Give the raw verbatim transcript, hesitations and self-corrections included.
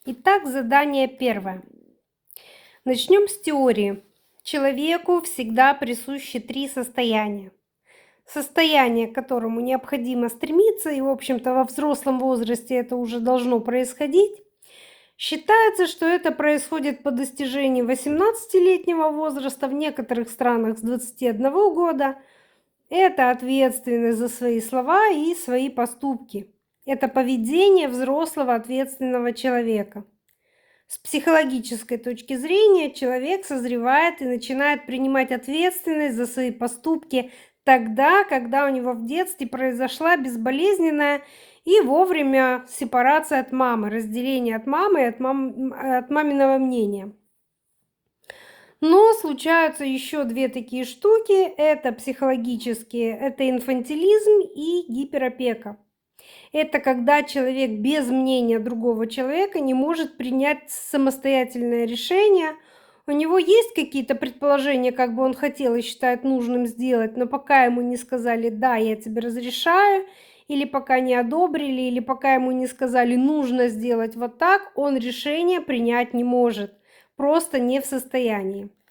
Итак, задание первое. Начнем с теории. Человеку всегда присущи три состояния. Состояние, к которому необходимо стремиться, и, в общем-то, во взрослом возрасте это уже должно происходить. Считается, что это происходит по достижении восемнадцатилетнего возраста, в некоторых странах с двадцати одного года. Это ответственность за свои слова и свои поступки. Это поведение взрослого ответственного человека. С психологической точки зрения человек созревает и начинает принимать ответственность за свои поступки тогда, когда у него в детстве произошла безболезненная и вовремя сепарация от мамы, разделение от мамы и от, мам... от маминого мнения. Но случаются еще две такие штуки. Это психологические, это инфантилизм и гиперопека. Это когда человек без мнения другого человека не может принять самостоятельное решение. У него есть какие-то предположения, как бы он хотел и считает нужным сделать, но пока ему не сказали «да, я тебе разрешаю», или пока не одобрили, или пока ему не сказали «нужно сделать вот так», он решение принять не может, просто не в состоянии.